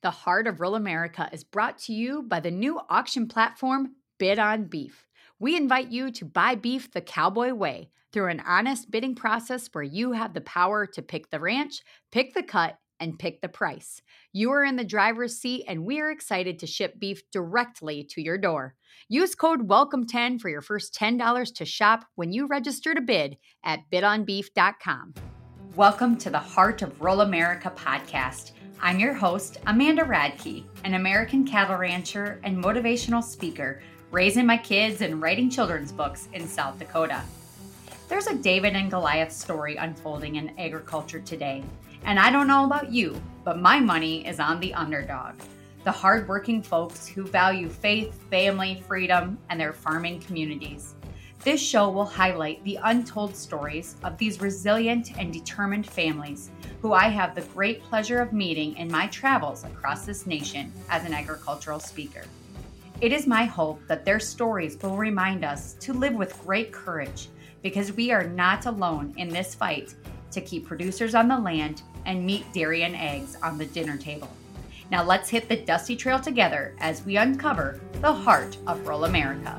The Heart of Rural America is brought to you by the new auction platform, Bid on Beef. We invite you to buy beef the cowboy way through an honest bidding process where you have the power to pick the ranch, pick the cut, and pick the price. You are in the driver's seat, and we are excited to ship beef directly to your door. Use code WELCOME10 for your first $10 to shop when you register to bid at bidonbeef.com. Welcome to the Heart of Rural America podcast. I'm your host, Amanda Radke, an American cattle rancher and motivational speaker, raising my kids and writing children's books in South Dakota. There's a David and Goliath story unfolding in agriculture today, and I don't know about you, but my money is on the underdog, the hardworking folks who value faith, family, freedom, and their farming communities. This show will highlight the untold stories of these resilient and determined families who I have the great pleasure of meeting in my travels across this nation as an agricultural speaker. It is my hope that their stories will remind us to live with great courage, because we are not alone in this fight to keep producers on the land and meat, dairy, and eggs on the dinner table. Now let's hit the dusty trail together as we uncover the heart of rural America.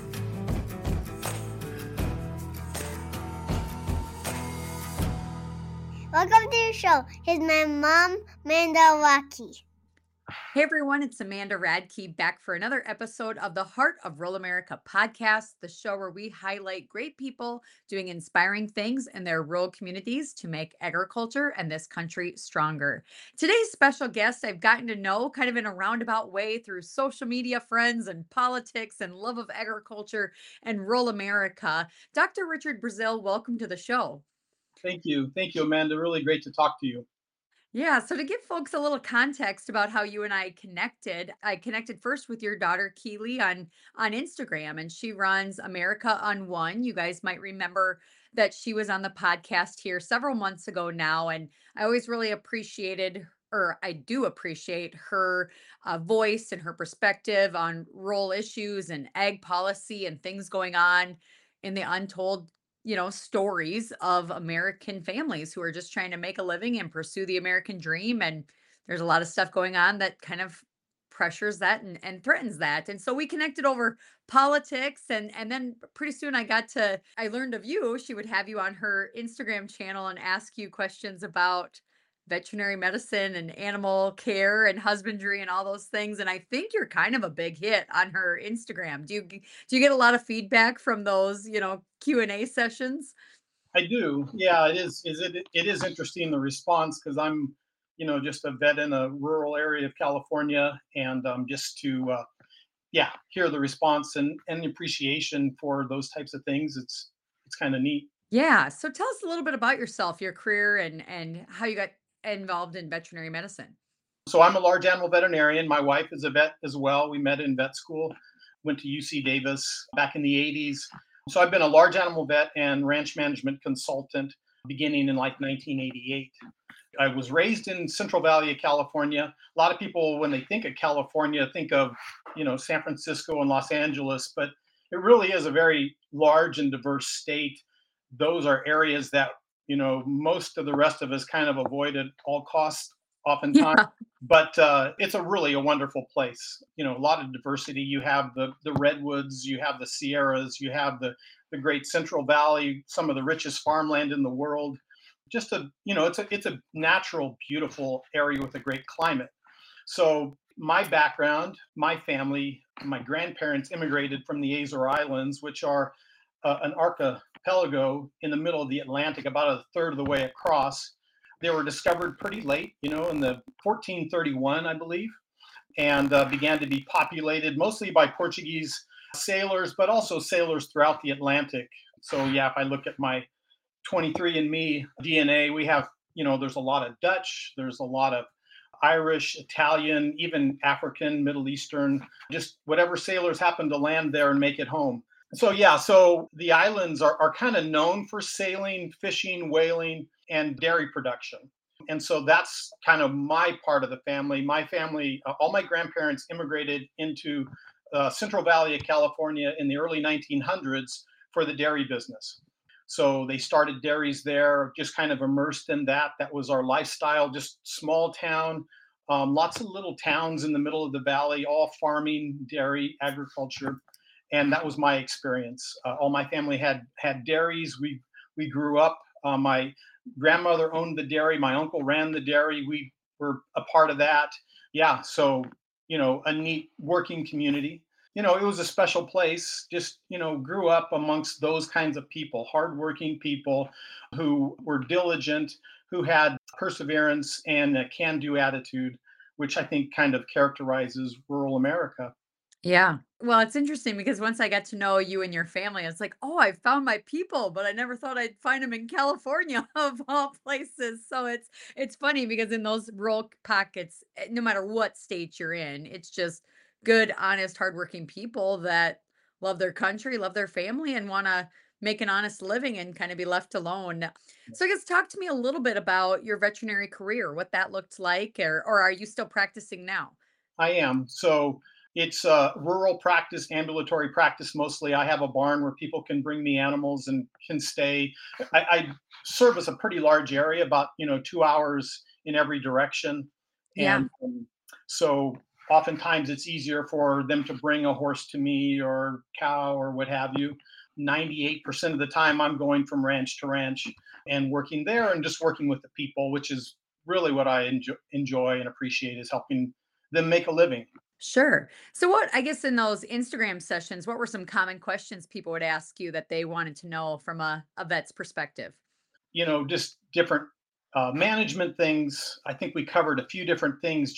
Welcome to the show. Here's my mom, Amanda Radke. Hey everyone, it's Amanda Radke back for another episode of the Heart of Rural America podcast, the show where we highlight great people doing inspiring things in their rural communities to make agriculture and this country stronger. Today's special guest I've gotten to know kind of in a roundabout way through social media friends and politics and love of agriculture and rural America. Dr. Richard Brazil, welcome to the show. Thank you. Thank you, Amanda. Really great to talk to you. Yeah, so to give folks a little context about how you and I connected first with your daughter Keely on Instagram, and she runs America on One. You guys might remember that she was on the podcast here several months ago now, and I always really appreciated, or I do appreciate her voice and her perspective on rural issues and ag policy and things going on in the untold stories of American families who are just trying to make a living and pursue the American dream. And there's a lot of stuff going on that kind of pressures that and threatens that. And so we connected over politics, and then pretty soon I learned of you. She would have you on her Instagram channel and ask you questions about veterinary medicine and animal care and husbandry and all those things. And I think you're kind of a big hit on her Instagram. Do you get a lot of feedback from those, Q&A sessions? I do. Yeah, it is. It is interesting, the response, because I'm, just a vet in a rural area of California, and just to hear the response and the appreciation for those types of things. It's kind of neat. Yeah. So tell us a little bit about yourself, your career, and how you got involved in veterinary medicine. So I'm a large animal veterinarian. My wife is a vet as well. We met in vet school, went to UC Davis back in the 80s. So I've been a large animal vet and ranch management consultant beginning in like 1988. I was raised in Central Valley of California. A lot of people, when they think of California, think of, San Francisco and Los Angeles, but it really is a very large and diverse state. Those are areas that, most of the rest of us kind of avoid at all costs oftentimes. Yeah. But it's really a wonderful place. A lot of diversity. You have the redwoods, you have the Sierras, you have the great Central Valley, some of the richest farmland in the world. Just it's a natural, beautiful area with a great climate. So my background, my family, my grandparents immigrated from the Azores Islands, which are an archipelago in the middle of the Atlantic, about a third of the way across. They were discovered pretty late, in the 1431, I believe, and began to be populated mostly by Portuguese sailors, but also sailors throughout the Atlantic. So if I look at my 23andMe DNA, we have, there's a lot of Dutch, there's a lot of Irish, Italian, even African, Middle Eastern, just whatever sailors happen to land there and make it home. So the islands are kind of known for sailing, fishing, whaling, and dairy production. And so that's kind of my part of the family. My family, all my grandparents immigrated into Central Valley of California in the early 1900s for the dairy business. So they started dairies there, just kind of immersed in that. That was our lifestyle, just small town, lots of little towns in the middle of the valley, all farming, dairy, agriculture, and that was my experience. All my family had dairies. We grew up. My grandmother owned the dairy. My uncle ran the dairy. We were a part of that. Yeah, so a neat working community. It was a special place. Just grew up amongst those kinds of people, hardworking people who were diligent, who had perseverance and a can-do attitude, which I think kind of characterizes rural America. Yeah. Well, it's interesting because once I got to know you and your family, it's like, oh, I found my people, but I never thought I'd find them in California of all places. So it's funny because in those rural pockets, no matter what state you're in, it's just good, honest, hardworking people that love their country, love their family, and want to make an honest living and kind of be left alone. So I guess talk to me a little bit about your veterinary career, what that looked like, or are you still practicing now? I am. So it's rural practice, ambulatory practice mostly. I have a barn where people can bring me animals and can stay. I service a pretty large area, about 2 hours in every direction, Yeah. and so oftentimes it's easier for them to bring a horse to me or cow or what have you. 98% of the time, I'm going from ranch to ranch and working there and just working with the people, which is really what I enjoy and appreciate, is helping them make a living. Sure. So what I guess in those Instagram sessions, what were some common questions people would ask you that they wanted to know from a vet's perspective? Just different management things. I think we covered a few different things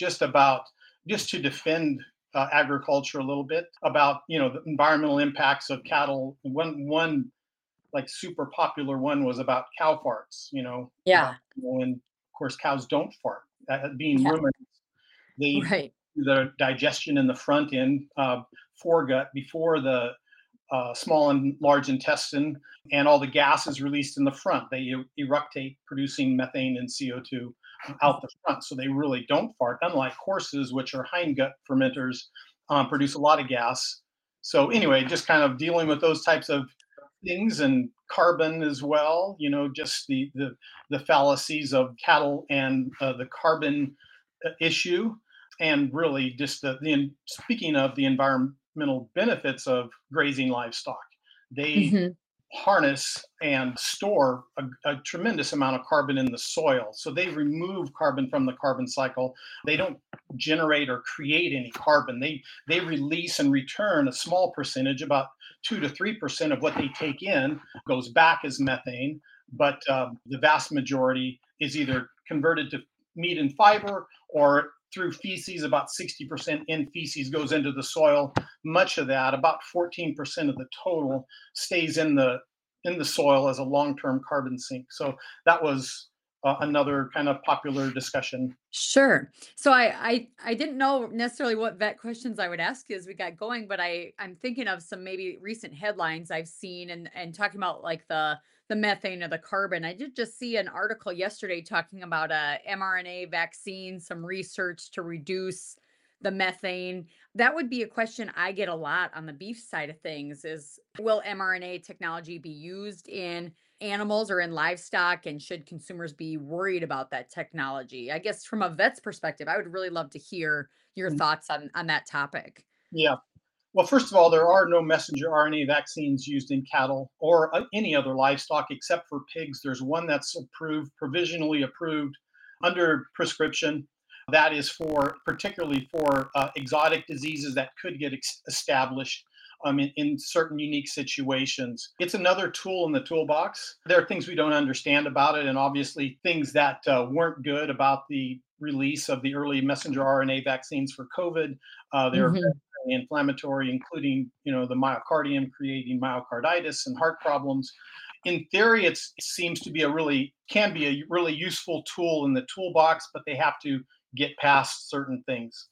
just to defend agriculture a little bit, about the environmental impacts of cattle. One like super popular one was about cow farts. About Yeah. and of course cows don't fart. Being Yeah. ruminants, they Right. do the digestion in the front end, foregut, before the small and large intestine, and all the gas is released in the front. They eructate, producing methane and CO2 out the front. So they really don't fart, unlike horses, which are hindgut fermenters, produce a lot of gas. So, anyway, just kind of dealing with those types of things, and carbon as well, just the fallacies of cattle and the carbon issue, and really just speaking of the environmental benefits of grazing livestock. They Hmm. harness and store a tremendous amount of carbon in the soil. So they remove carbon from the carbon cycle. They don't generate or create any carbon. They release and return a small percentage, about 2 to 3% of what they take in goes back as methane, but the vast majority is either converted to meat and fiber, or through feces. About 60% in feces goes into the soil. Much of that, about 14% of the total, stays in the soil as a long-term carbon sink. So that was another kind of popular discussion. Sure. So I didn't know necessarily what vet questions I would ask you as we got going, but I'm thinking of some maybe recent headlines I've seen and talking about like the methane or the carbon. I did just see an article yesterday talking about a mRNA vaccine, some research to reduce the methane. That would be a question I get a lot on the beef side of things is will mRNA technology be used in animals or in livestock, and should consumers be worried about that technology? I guess from a vet's perspective, I would really love to hear your thoughts on that topic. Yeah. Well, first of all, there are no messenger RNA vaccines used in cattle or any other livestock except for pigs. There's one that's approved, provisionally approved under prescription. That is for particularly for exotic diseases that could get established in certain unique situations. It's another tool in the toolbox. There are things we don't understand about it, and obviously things that weren't good about the release of the early messenger RNA vaccines for COVID. They're Hmm. inflammatory, including the myocardium, creating myocarditis and heart problems. In theory, it seems to be can be a really useful tool in the toolbox, but they have to get past certain things.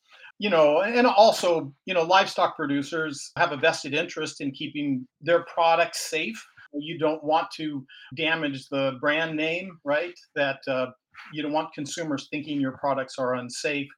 And also, livestock producers have a vested interest in keeping their products safe. You don't want to damage the brand name, right? That you don't want consumers thinking your products are unsafe.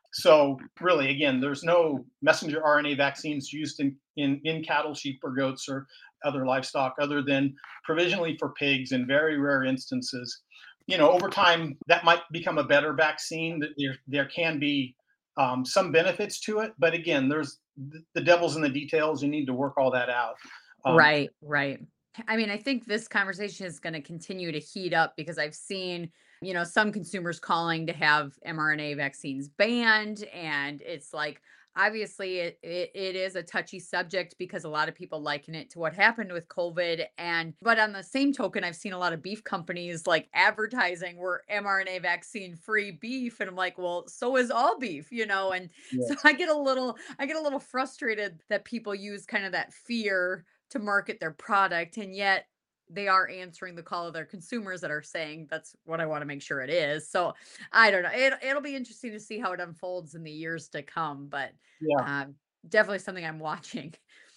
So really, again, there's no messenger RNA vaccines used in cattle, sheep, or goats, or other livestock, other than provisionally for pigs in very rare instances. over time that might become a better vaccine. That there can be some benefits to it, but again, there's the devil's in the details. You need to work all that out. Um, Right, right. I mean, I think this conversation is going to continue to heat up because I've seen, some consumers calling to have mRNA vaccines banned. And it's like, obviously, it is a touchy subject because a lot of people liken it to what happened with COVID. But on the same token, I've seen a lot of beef companies like advertising we're mRNA vaccine free beef. And I'm like, well, so is all beef. And so yes. I get a little frustrated that people use kind of that fear to market their product, and yet they are answering the call of their consumers that are saying that's what I want to make sure it is. So I don't know. It'll be interesting to see how it unfolds in the years to come, but Yeah. um, definitely something I'm watching.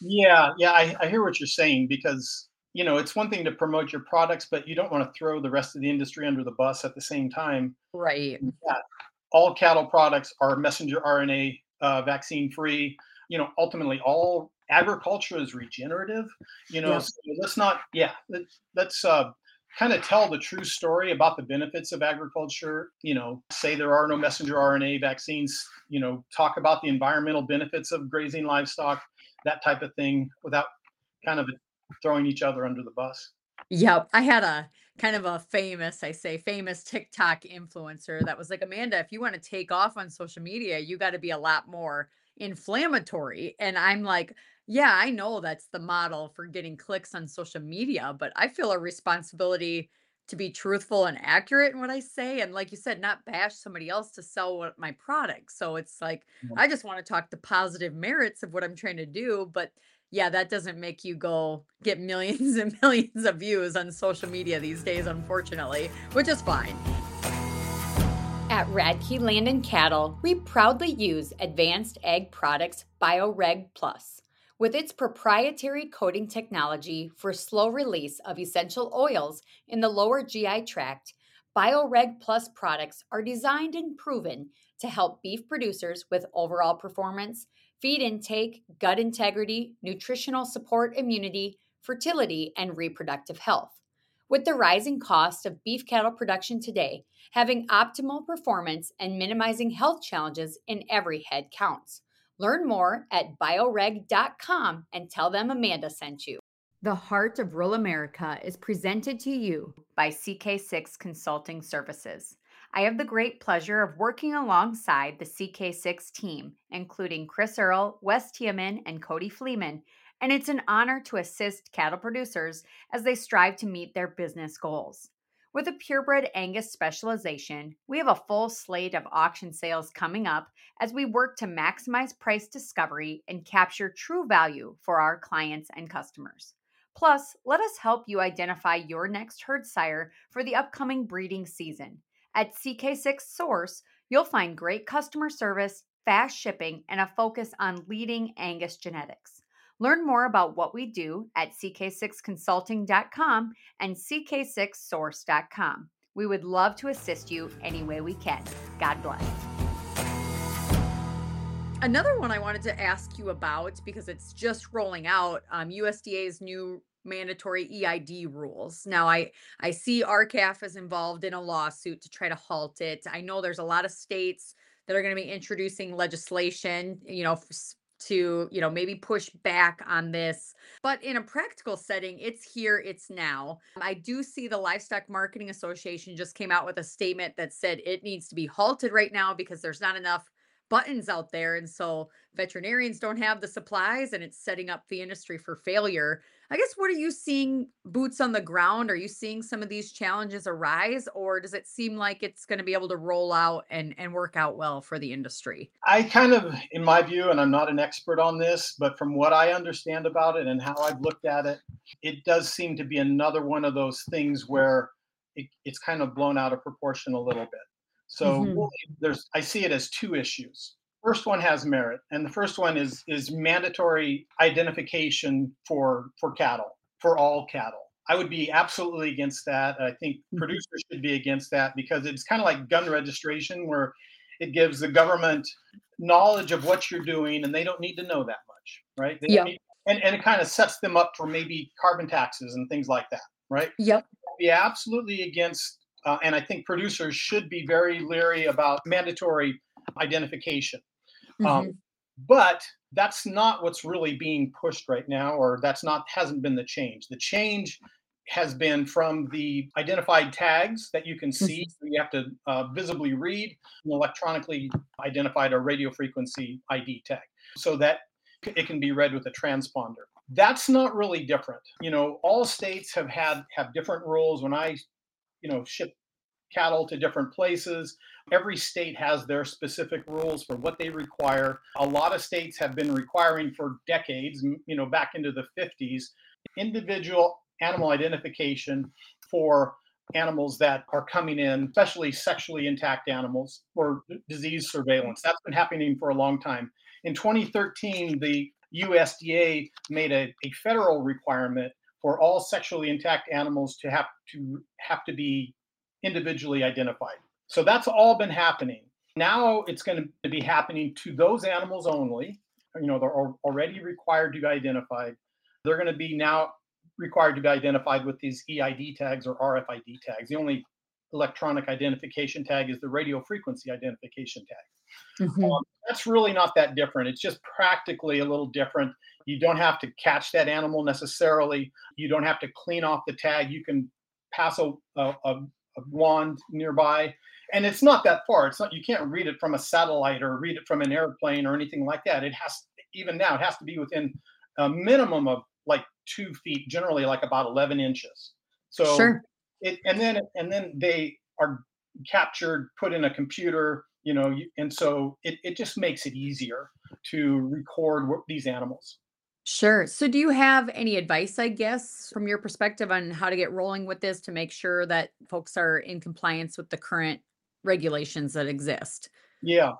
Yeah. I hear what you're saying because it's one thing to promote your products, but you don't want to throw the rest of the industry under the bus at the same time. Right. Yeah, all cattle products are messenger RNA vaccine free. Ultimately, all agriculture is regenerative. Yep. So let's not, yeah, let's kind of tell the true story about the benefits of agriculture. Say there are no messenger RNA vaccines. Talk about the environmental benefits of grazing livestock, that type of thing, without kind of throwing each other under the bus. Yep. I had a kind of a famous TikTok influencer that was like, Amanda, if you want to take off on social media, you got to be a lot more inflammatory. And I'm like, yeah, I know that's the model for getting clicks on social media, but I feel a responsibility to be truthful and accurate in what I say. And like you said, not bash somebody else to sell my product. So it's like, I just want to talk the positive merits of what I'm trying to do. But yeah, that doesn't make you go get millions and millions of views on social media these days, unfortunately, which is fine. At Radke Land and Cattle, we proudly use Advanced Ag Products BioReg Plus. With its proprietary coating technology for slow release of essential oils in the lower GI tract, BioReg Plus products are designed and proven to help beef producers with overall performance, feed intake, gut integrity, nutritional support, immunity, fertility, and reproductive health. With the rising cost of beef cattle production today, having optimal performance and minimizing health challenges in every head counts. Learn more at bioreg.com and tell them Amanda sent you. The Heart of Rural America is presented to you by CK6 Consulting Services. I have the great pleasure of working alongside the CK6 team, including Chris Earl, Wes Tiemann, and Cody Fleeman, and it's an honor to assist cattle producers as they strive to meet their business goals. With a purebred Angus specialization, we have a full slate of auction sales coming up as we work to maximize price discovery and capture true value for our clients and customers. Plus, let us help you identify your next herd sire for the upcoming breeding season. At CK6 Source, you'll find great customer service, fast shipping, and a focus on leading Angus genetics. Learn more about what we do at ck6consulting.com and ck6source.com. We would love to assist you any way we can. God bless. Another one I wanted to ask you about, because it's just rolling out, USDA's new mandatory EID rules. Now, I see RCAF is involved in a lawsuit to try to halt it. I know there's a lot of states that are going to be introducing legislation, to maybe push back on this, but in a practical setting, it's here, it's now. I do see the Livestock Marketing Association just came out with a statement that said it needs to be halted right now because there's not enough buttons out there, and so veterinarians don't have the supplies, and it's setting up the industry for failure. I guess, what are you seeing boots on the ground? Are you seeing some of these challenges arise, or does it seem like it's going to be able to roll out and work out well for the industry? I kind of, in my view, and I'm not an expert on this, but from what I understand about it and how I've looked at it, it does seem to be another one of those things where it's kind of blown out of proportion a little bit. So Mhm. really, I see it as two issues. First one has merit, and the first one is mandatory identification for cattle, for all cattle. I would be absolutely against that. I think Mhm. producers should be against that because it's kind of like gun registration, where it gives the government knowledge of what you're doing, and they don't need to know that much, right? They don't Yep. need, and it kind of sets them up for maybe carbon taxes and things like that, right? Yep. Be absolutely against And I think producers should be very leery about mandatory identification. Um, Hmm. but that's not what's really being pushed right now, or that's not hasn't been the change. The change has been from the identified tags that you can see. Hmm. You have to visibly read an electronically identified or radio frequency ID tag, so that it can be read with a transponder. That's not really different. All states have different rules. When I ship cattle to different places. Every state has their specific rules for what they require. A lot of states have been requiring for decades, back into the 50s, individual animal identification for animals that are coming in, especially sexually intact animals, for disease surveillance. That's been happening for a long time. In 2013, the USDA made a federal requirement for all sexually intact animals to be individually identified. So that's all been happening. Now it's going to be happening to those animals only. They're already required to be identified. They're going to be now required to be identified with these EID tags or RFID tags. The only electronic identification tag is the radio frequency identification tag. Hmm. That's really not that different. It's just practically a little different. You don't have to catch that animal necessarily. You don't have to clean off the tag. You can pass a wand nearby, and it's not that far. It's not. You can't read it from a satellite or read it from an airplane or anything like that. It has even now. It has to be within a minimum of like 2 feet, generally like about 11 inches. So Sure. and then they are captured, put in a computer, and so it just makes it easier to record these animals. Sure. So, do you have any advice, I guess, from your perspective on how to get rolling with this to make sure that folks are in compliance with the current regulations that exist? Yeah.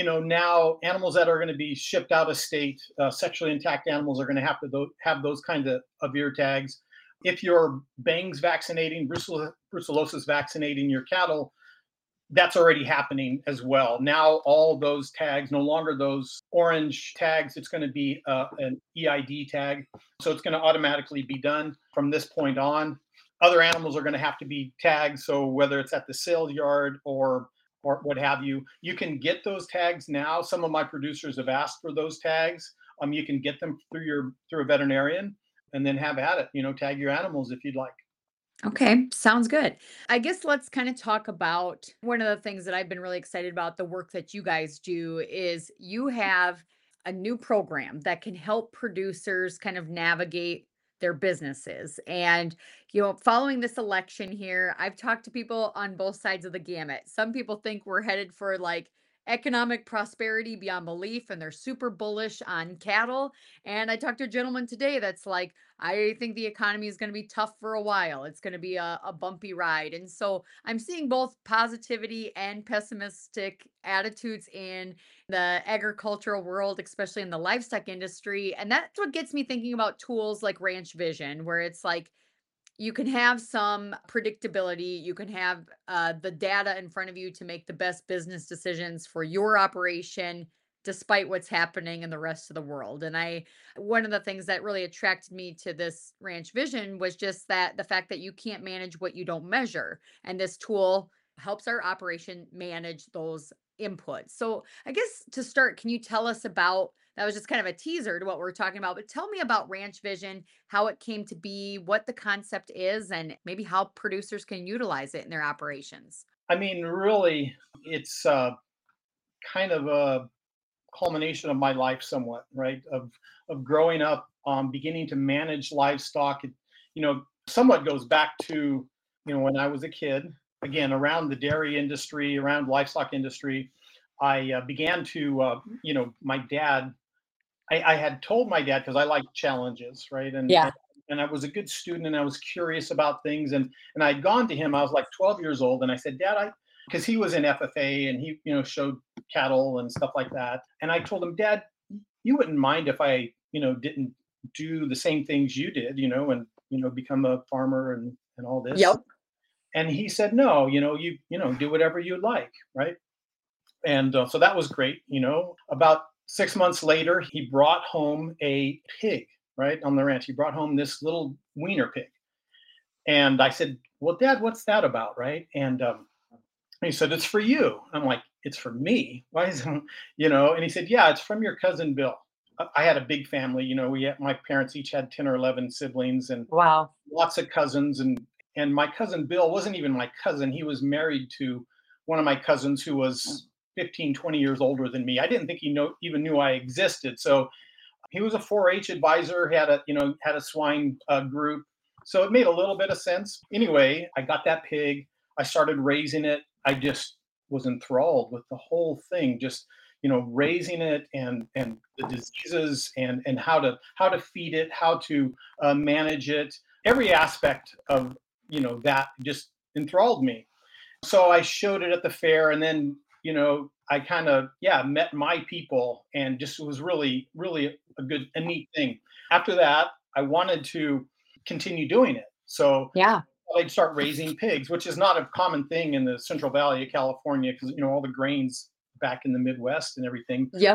Now animals that are going to be shipped out of state, sexually intact animals are going to have to have those kinds of ear tags. If you're bangs vaccinating, brucellosis vaccinating your cattle, that's already happening as well. Now, all those tags, no longer those orange tags, it's going to be an EID tag. So it's going to automatically be done from this point on. Other animals are going to have to be tagged. So whether it's at the sale yard or what have you, you can get those tags now. Some of my producers have asked for those tags. You can get them through a veterinarian, and then have at it. Tag your animals if you'd like. Okay, sounds good. I guess let's kind of talk about one of the things that I've been really excited about the work that you guys do is you have a new program that can help producers kind of navigate their businesses. And, following this election here, I've talked to people on both sides of the gamut. Some people think we're headed for like economic prosperity beyond belief and they're super bullish on cattle. And I talked to a gentleman today that's like, I think the economy is going to be tough for a while. It's going to be a bumpy ride. And so I'm seeing both positivity and pessimistic attitudes in the agricultural world, especially in the livestock industry. And that's what gets me thinking about tools like Ranch Vision, where it's like, you can have some predictability. You can have the data in front of you to make the best business decisions for your operation, despite what's happening in the rest of the world. And one of the things that really attracted me to this Ranch Vision was just that the fact that you can't manage what you don't measure. And this tool helps our operation manage those inputs. So, I guess to start, can you tell us about that was just kind of a teaser to what we're talking about, but tell me about Ranch Vision, how it came to be, what the concept is, and maybe how producers can utilize it in their operations. I mean, really, it's kind of a culmination of my life, somewhat, right? Of growing up, beginning to manage livestock. It, somewhat goes back to when I was a kid. Again, around the dairy industry, around livestock industry, I began to, my dad. I had told my dad because I like challenges, right? Yeah. And I was a good student and I was curious about things and I'd gone to him. I was like 12 years old and I said, Dad, I because he was in FFA and he showed cattle and stuff like that. And I told him, Dad, you wouldn't mind if I didn't do the same things you did, and become a farmer and all this. Yep. And he said, no, you do whatever you like, right? And so that was great. About 6 months later, he brought home a pig, right, on the ranch. He brought home this little wiener pig. And I said, well, Dad, what's that about? Right. And he said, it's for you. I'm like, it's for me. Why is it, and he said, yeah, it's from your cousin Bill. I had a big family, my parents each had 10 or 11 siblings and Wow. lots of cousins. And my cousin Bill wasn't even my cousin. He was married to one of my cousins who was 15, 20 years older than me. I didn't think he even knew I existed. So he was a 4-H advisor, had a swine group. So it made a little bit of sense. Anyway, I got that pig. I started raising it. I just was enthralled with the whole thing, just raising it and the diseases and how to feed it, how to manage it. Every aspect of that just enthralled me. So I showed it at the fair, and then I kind of met my people, and just was really really a neat thing. After that, I wanted to continue doing it. So Yeah. I'd start raising pigs, which is not a common thing in the Central Valley of California because all the grains back in the Midwest and everything. Yeah.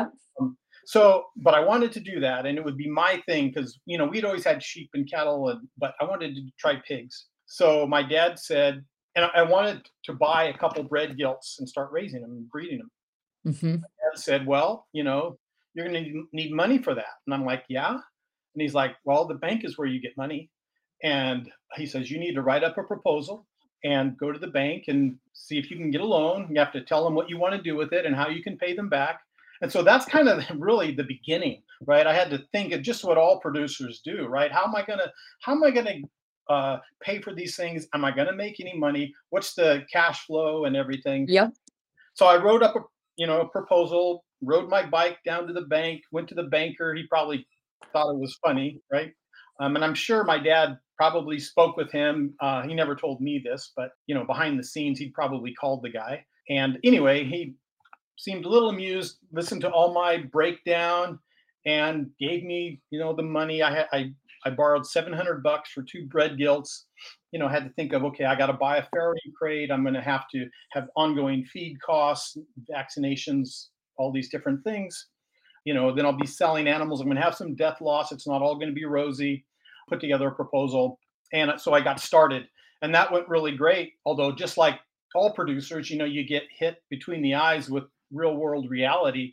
But I wanted to do that, and it would be my thing because we'd always had sheep and cattle, but I wanted to try pigs. So my dad said, and I wanted to buy a couple bred gilts and start raising them and breeding them. Mm-hmm. Dad said, well, you're going to need money for that, and I'm like, yeah. And he's like, well, the bank is where you get money. And he says, you need to write up a proposal and go to the bank and see if you can get a loan. You have to tell them what you want to do with it and how you can pay them back. And so that's kind of really the beginning, right? I had to think of just what all producers do, right? How am I going to pay for these things? Am I going to make any money? What's the cash flow and everything? Yep. So I wrote up a proposal, rode my bike down to the bank, went to the banker. He probably thought it was funny, right? And I'm sure my dad probably spoke with him. He never told me this, but behind the scenes, he probably called the guy. And anyway, he seemed a little amused, listened to all my breakdown, and gave me, the money. I borrowed $700 for 2 bred gilts. Had to think of, okay, I got to buy a farrowing crate. I'm going to have ongoing feed costs, vaccinations, all these different things. Then I'll be selling animals. I'm going to have some death loss. It's not all going to be rosy. Put together a proposal. And so I got started, and that went really great. Although just like all producers, you get hit between the eyes with real world reality.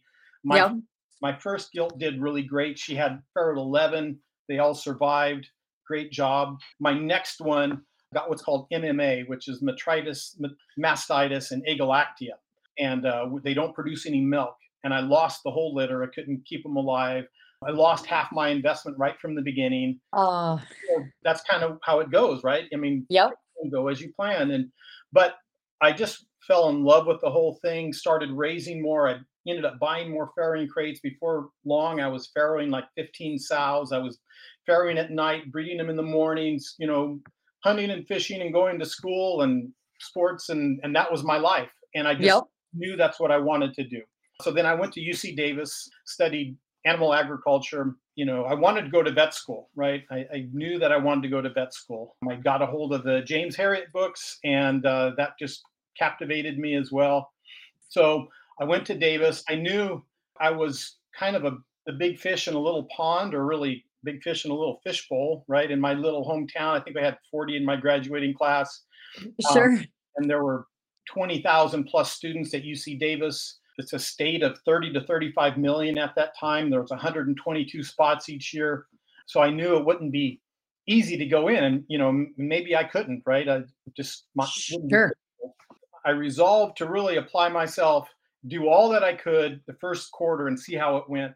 My first gilt did really great. She had ferret 11. They all survived. Great job. My next one got what's called MMA, which is metritis, mastitis, and agalactia. And they don't produce any milk. And I lost the whole litter. I couldn't keep them alive. I lost half my investment right from the beginning. So that's kind of how it goes, right? I mean, Yep. You go as you plan. But I just fell in love with the whole thing, started raising more. I ended up buying more farrowing crates. Before long, I was farrowing like 15 sows. I was farrowing at night, breeding them in the mornings, hunting and fishing and going to school and sports. And that was my life. And I just knew that's what I wanted to do. So then I went to UC Davis, studied animal agriculture. I wanted to go to vet school, right? I knew that I wanted to go to vet school. I got a hold of the James Herriot books, and that just captivated me as well. So I went to Davis. I knew I was kind of a big fish in a little pond, or really big fish in a little fishbowl, right? In my little hometown, I think I had 40 in my graduating class. Sure. And there were 20,000 plus students at UC Davis. It's a state of 30 to 35 million at that time. There was 122 spots each year. So I knew it wouldn't be easy to go in, and, maybe I couldn't, right? I just Sure. I resolved to really apply myself, do all that I could the first quarter and see how it went.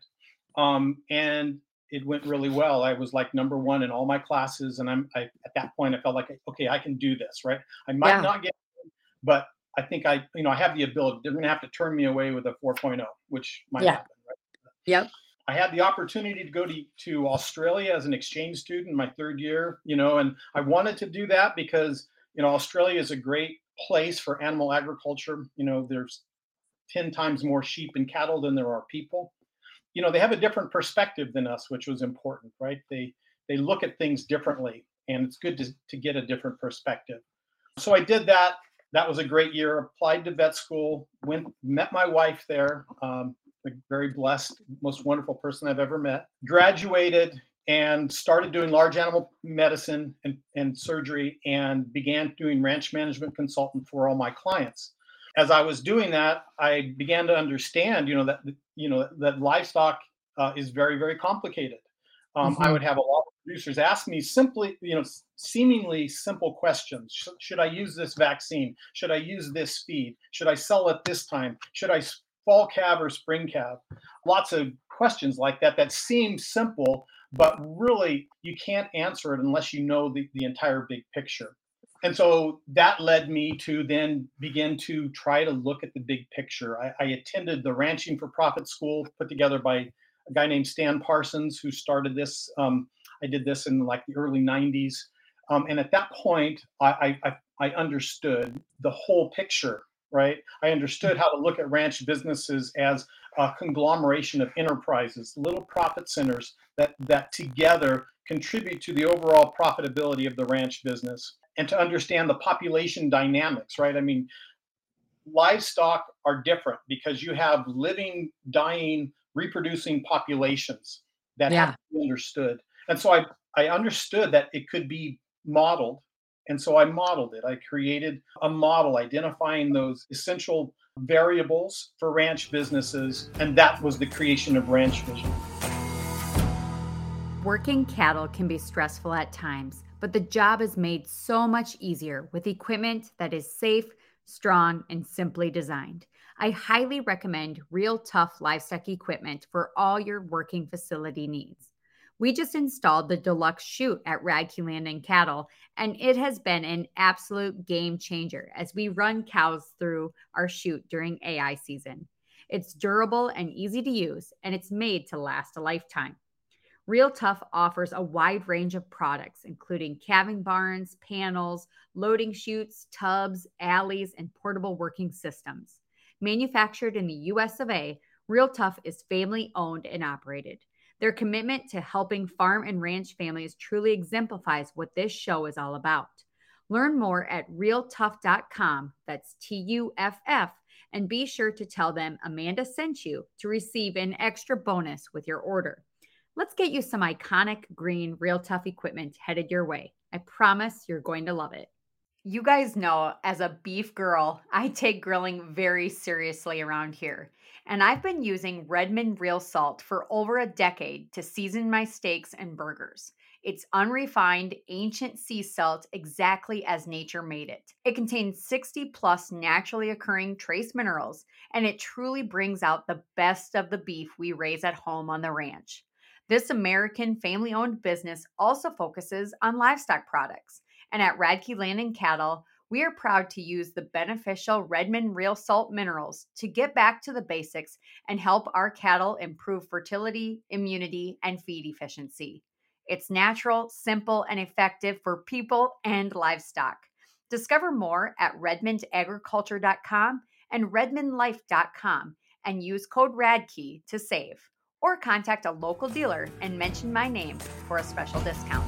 And it went really well. I was like number 1 in all my classes. And at that point, I felt like, okay, I can do this, right? I might not get it, but I think I have the ability. They're going to have to turn me away with a 4.0, which might happen, right? Yep. I had the opportunity to go to Australia as an exchange student my 3rd year, and I wanted to do that because, Australia is a great place for animal agriculture. There's 10 times more sheep and cattle than there are people. They have a different perspective than us, which was important, right? They look at things differently, and it's good to get a different perspective. So I did that. That was a great year. Applied to vet school, met my wife there, a very blessed, most wonderful person I've ever met. Graduated, and started doing large animal medicine and surgery, and began doing ranch management consultant for all my clients. As I was doing that, I began to understand, that livestock is very, very complicated. I would Mhm. have a lot of producers ask me simply, seemingly simple questions. Should I use this vaccine? Should I use this feed? Should I sell at this time? Should I fall calve or spring calve? Lots of questions like that that seem simple, but really you can't answer it unless you know the entire big picture. And so that led me to then begin to try to look at the big picture. I attended the Ranching for Profit School put together by a guy named Stan Parsons, who started this. I did this in like the early 90s. And at that point, I understood the whole picture, right? I understood how to look at ranch businesses as a conglomeration of enterprises, little profit centers that together contribute to the overall profitability of the ranch business, and to understand the population dynamics, right? I mean, livestock are different because you have living, dying, reproducing populations that have Yeah. to be understood. And so I understood that it could be modeled. And so I modeled it. I created a model identifying those essential variables for ranch businesses. And that was the creation of Ranch Vision. Working cattle can be stressful at times, but the job is made so much easier with equipment that is safe, strong, and simply designed. I highly recommend Real Tough livestock equipment for all your working facility needs. We just installed the deluxe chute at Radke Land and Cattle, and it has been an absolute game changer as we run cows through our chute during AI season. It's durable and easy to use, and it's made to last a lifetime. Real Tough offers a wide range of products, including calving barns, panels, loading chutes, tubs, alleys, and portable working systems. Manufactured in the US of A, Real Tough is family owned and operated. Their commitment to helping farm and ranch families truly exemplifies what this show is all about. Learn more at realtough.com, that's TUFF, and be sure to tell them Amanda sent you to receive an extra bonus with your order. Let's get you some iconic green Real Tough equipment headed your way. I promise you're going to love it. You guys know, as a beef girl, I take grilling very seriously around here. And I've been using Redmond Real Salt for over a decade to season my steaks and burgers. It's unrefined, ancient sea salt exactly as nature made it. It contains 60 plus naturally occurring trace minerals, and it truly brings out the best of the beef we raise at home on the ranch. This American family owned business also focuses on livestock products. And at Radke Land and Cattle, we are proud to use the beneficial Redmond Real Salt minerals to get back to the basics and help our cattle improve fertility, immunity, and feed efficiency. It's natural, simple, and effective for people and livestock. Discover more at redmondagriculture.com and redmondlife.com and use code RADKEY to save. Or contact a local dealer and mention my name for a special discount.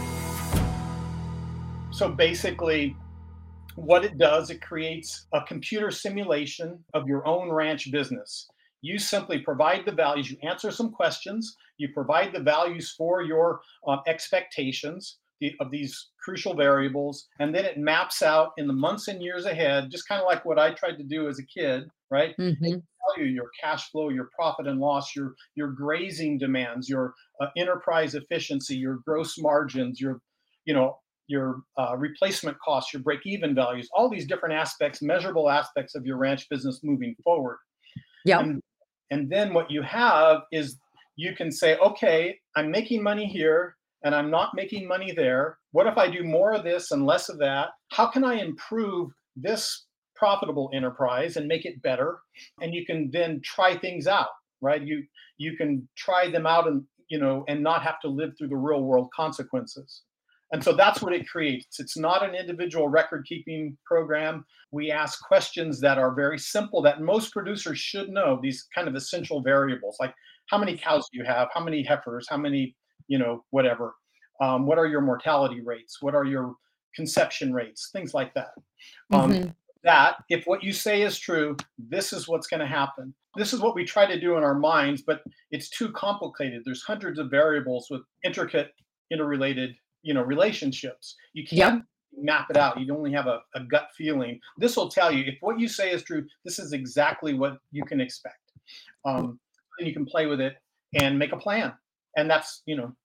So basically, what it does, it creates a computer simulation of your own ranch business. You simply provide the values, you answer some questions, you provide the values for your expectations of these crucial variables, and then it maps out in the months and years ahead, just kind of like what I tried to do as a kid, right? It Mhm. can tell you your cash flow, your profit and loss, your grazing demands, your enterprise efficiency, your gross margins, you know your replacement costs, your break-even values, all these different aspects, measurable aspects of your ranch business moving forward. Yep. And and then what you have is you can say, okay, I'm making money here and I'm not making money there. What if I do more of this and less of that? How can I improve this profitable enterprise and make it better? And you can then try things out, right? You can try them out and and not have to live through the real world consequences. And so that's what it creates. It's not an individual record keeping program. We ask questions that are very simple that most producers should know, these kind of essential variables like how many cows do you have? How many heifers? How many, whatever? What are your mortality rates? What are your conception rates? Things like that. Um, Mhm. that if what you say is true, this is what's going to happen. This is what we try to do in our minds, but it's too complicated. There's hundreds of variables with intricate, interrelated, relationships. You Yep. can't map it out. You only have a gut feeling. This will tell you if what you say is true. This is exactly what you can expect. And you can play with it and make a plan. And that's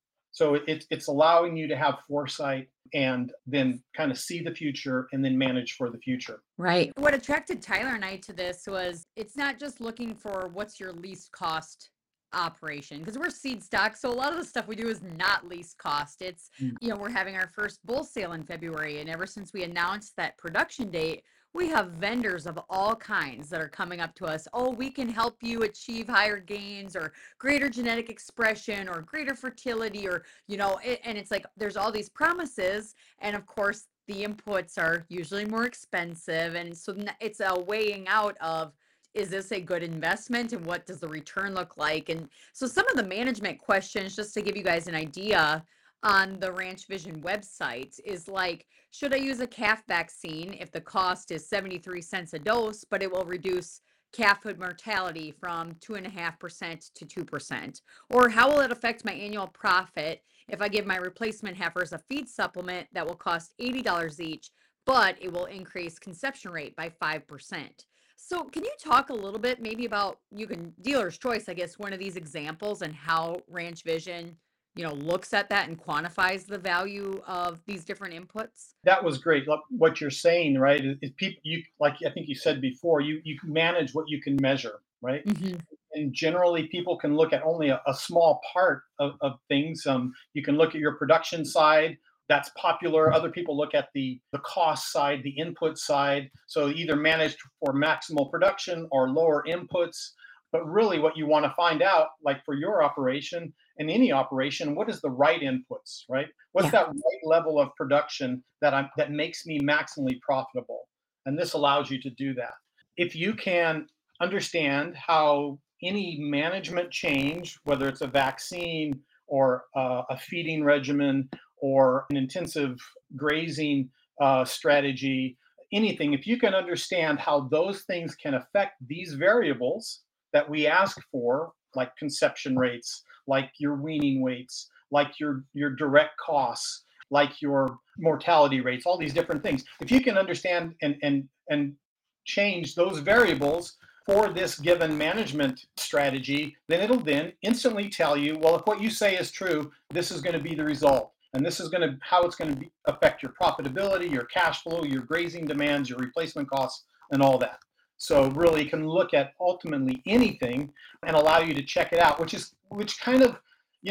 so it's allowing you to have foresight and then kind of see the future and then manage for the future. Right. What attracted Tyler and I to this was it's not just looking for what's your least cost operation because we're seed stock. So a lot of the stuff we do is not least cost. It's, Mm. we're having our first bull sale in February. And ever since we announced that production date, we have vendors of all kinds that are coming up to us. Oh, we can help you achieve higher gains or greater genetic expression or greater fertility or, and it's like there's all these promises. And of course, the inputs are usually more expensive. And so it's a weighing out of, is this a good investment and what does the return look like? And so some of the management questions, just to give you guys an idea on the Ranch Vision website, is like, should I use a calf vaccine if the cost is 73 cents a dose, but it will reduce calfhood mortality from 2.5% to 2%? Or how will it affect my annual profit if I give my replacement heifers a feed supplement that will cost $80 each, but it will increase conception rate by 5%? So can you talk a little bit maybe about, you can dealer's choice, I guess, one of these examples and how Ranch Vision, looks at that and quantifies the value of these different inputs? That was great. Like, what you're saying, right? Is people you like I think you said before, you can manage what you can measure, right? Hmm. And generally people can look at only a small part of things. You can look at your production side. That's popular. Other people look at the cost side, the input side. So either manage for maximal production or lower inputs. But really what you want to find out, like for your operation and any operation, what is the right inputs, right? What's Yeah. that right level of production that makes me maximally profitable? And this allows you to do that. If you can understand how any management change, whether it's a vaccine or a feeding regimen or an intensive grazing strategy, anything, if you can understand how those things can affect these variables that we ask for, like conception rates, like your weaning weights, like your direct costs, like your mortality rates, all these different things. If you can understand and change those variables for this given management strategy, then it'll then instantly tell you, well, if what you say is true, this is going to be the result. And this is going to how it's going to affect your profitability, your cash flow, your grazing demands, your replacement costs, and all that. So really, you can look at ultimately anything and allow you to check it out, which kind of,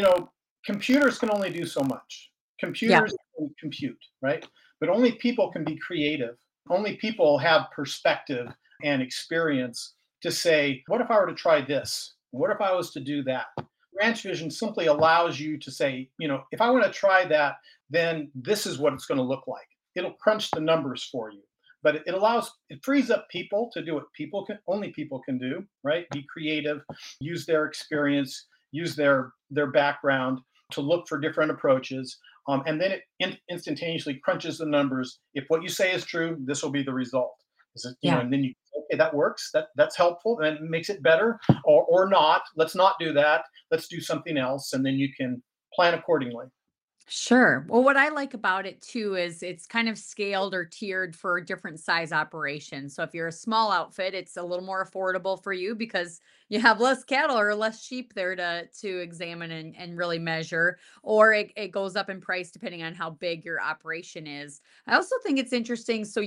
computers can only do so much. Yeah. Computers can compute, right? But only people can be creative. Only people have perspective and experience to say, what if I were to try this? What if I was to do that? Ranch Vision simply allows you to say, if I want to try that, then this is what it's going to look like. It'll crunch the numbers for you. But it frees up people to do what only people can do, right? Be creative, use their experience, use their background to look for different approaches. And then it instantaneously crunches the numbers. If what you say is true, this will be the result. Yeah. And then you okay, that works. That's helpful and it makes it better, or not. Let's not do that. Let's do something else, and then you can plan accordingly. Sure. Well, what I like about it too is it's kind of scaled or tiered for different size operations. So if you're a small outfit, it's a little more affordable for you because you have less cattle or less sheep there to examine and really measure. Or it goes up in price depending on how big your operation is. I also think it's interesting. So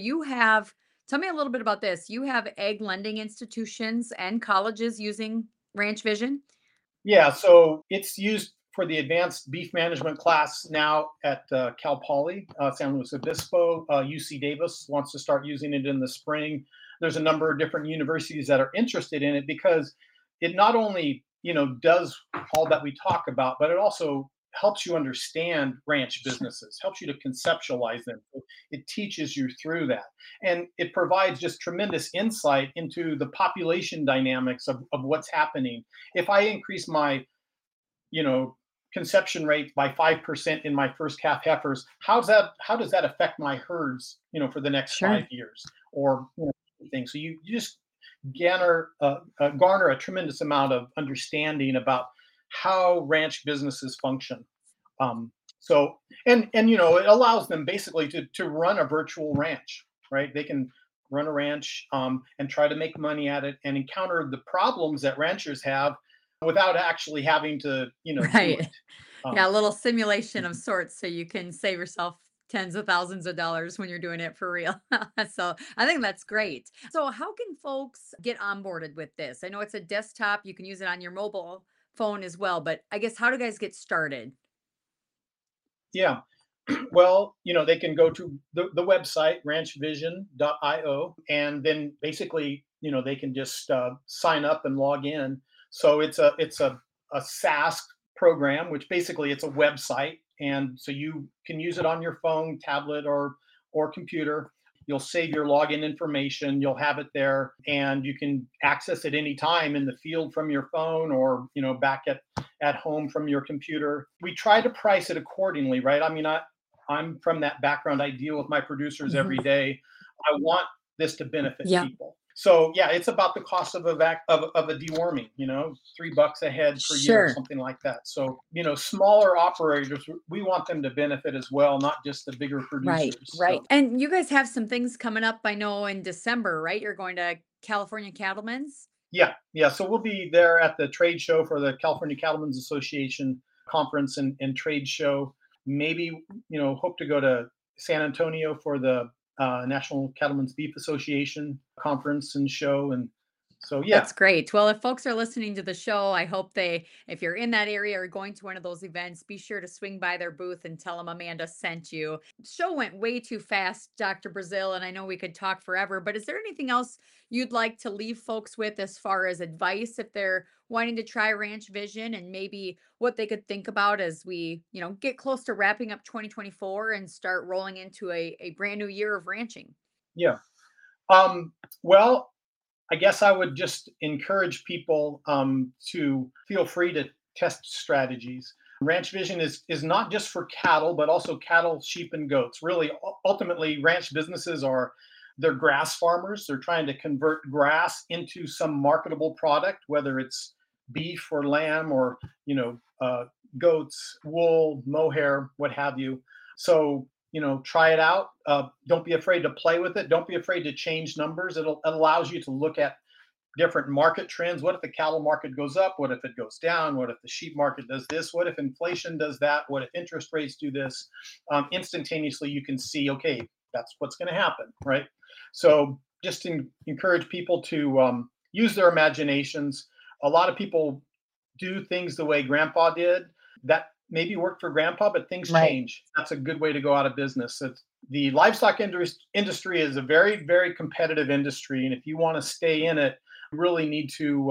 tell me a little bit about this. You have egg lending institutions and colleges using Ranch Vision. Yeah, so it's used for the advanced beef management class now at Cal Poly, San Luis Obispo. UC Davis wants to start using it in the spring. There's a number of different universities that are interested in it because it not only does all that we talk about, but it also helps you understand ranch Sure. businesses, helps you to conceptualize them. It teaches you through that, and it provides just tremendous insight into the population dynamics of what's happening. If I increase my you know conception rate by 5% in my first calf heifers, how does that affect my herds for the next Sure. 5 years, or things. So you just garner a tremendous amount of understanding about how ranch businesses function. So and it allows them basically to run a virtual ranch, right? They can run a ranch and try to make money at it and encounter the problems that ranchers have without actually having to do Right. it. Yeah, Um, a little simulation of sorts so you can save yourself tens of thousands of dollars when you're doing it for real. So I think that's great. So how can folks get onboarded with this? I know it's a desktop, you can use it on your mobile phone as well, but I guess how do guys get started? yeah. Well, they can go to the website ranchvision.io, and then basically, they can just sign up and log in. So it's a SaaS program, which basically it's a website, and so you can use it on your phone, tablet, or computer. You'll save your login information. You'll have it there, and you can access it anytime in the field from your phone, or back at home from your computer. We try to price it accordingly, right? I mean, I'm from that background. I deal with my producers every Mhm. day. I want this to benefit Yeah, people. So yeah, it's about the cost of of a deworming, $3 a head per year, sure. something like that. So, smaller operators, we want them to benefit as well, not just the bigger Right, producers. right. So And you guys have some things coming up, I know, in December, right? You're going to California Cattlemen's? yeah, yeah. So we'll be there at the trade show for the California Cattlemen's Association conference and trade show. Maybe, hope to go to San Antonio for the National Cattlemen's Beef Association conference and show. And so, yeah, That's great. Well, if folks are listening to the show, I hope if you're in that area or going to one of those events, be sure to swing by their booth and tell them Amanda sent you. Show went way too fast, Dr. Brazil, and I know we could talk forever, but is there anything else you'd like to leave folks with as far as advice if they're wanting to try Ranch Vision and maybe what they could think about as we, get close to wrapping up 2024 and start rolling into a brand new year of ranching? yeah. Um, well, I guess I would just encourage people to feel free to test strategies. Ranch Vision is not just for cattle, but also cattle, sheep, and goats. Really, ultimately, ranch businesses they're grass farmers. They're trying to convert grass into some marketable product, whether it's beef or lamb or goats, wool, mohair, what have you. So try it out. Don't be afraid to play with it. Don't be afraid to change numbers. It allows you to look at different market trends. What if the cattle market goes up? What if it goes down? What if the sheep market does this? What if inflation does that? What if interest rates do this? Instantaneously, you can see, okay, that's what's going to happen, right? So just encourage people to use their imaginations. A lot of people do things the way grandpa did. That maybe worked for grandpa, but things Right. change. That's a good way to go out of business. The livestock industry is a very, very competitive industry. And if you want to stay in it, you really need to,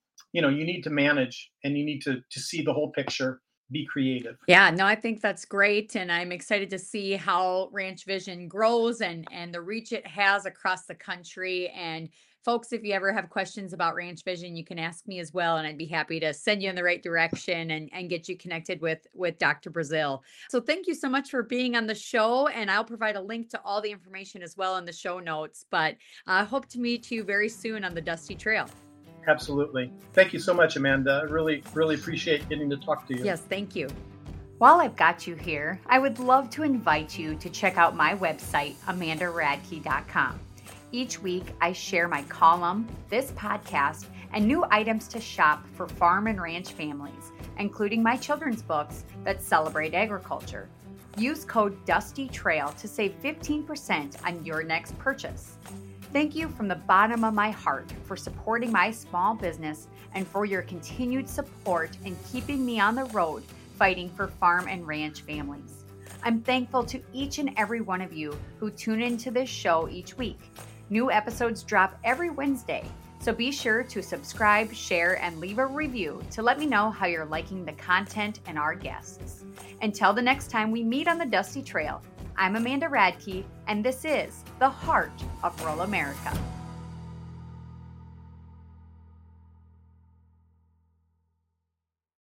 you need to manage, and you need to see the whole picture, be creative. Yeah, no, I think that's great, and I'm excited to see how Ranch Vision grows and the reach it has across the country. And folks, if you ever have questions about Ranch Vision, you can ask me as well, and I'd be happy to send you in the right direction and get you connected with Dr. Brazil. So thank you so much for being on the show, and I'll provide a link to all the information as well in the show notes. But I hope to meet you very soon on the Dusty Trail. Absolutely. Thank you so much, Amanda. I really, really appreciate getting to talk to you. Yes, thank you. While I've got you here, I would love to invite you to check out my website, amandaradke.com. Each week, I share my column, this podcast, and new items to shop for farm and ranch families, including my children's books that celebrate agriculture. Use code DUSTYTRAIL to save 15% on your next purchase. Thank you from the bottom of my heart for supporting my small business and for your continued support in keeping me on the road fighting for farm and ranch families. I'm thankful to each and every one of you who tune into this show each week. New episodes drop every Wednesday, so be sure to subscribe, share, and leave a review to let me know how you're liking the content and our guests. Until the next time we meet on the Dusty Trail, I'm Amanda Radke, and this is the Heart of Rural America.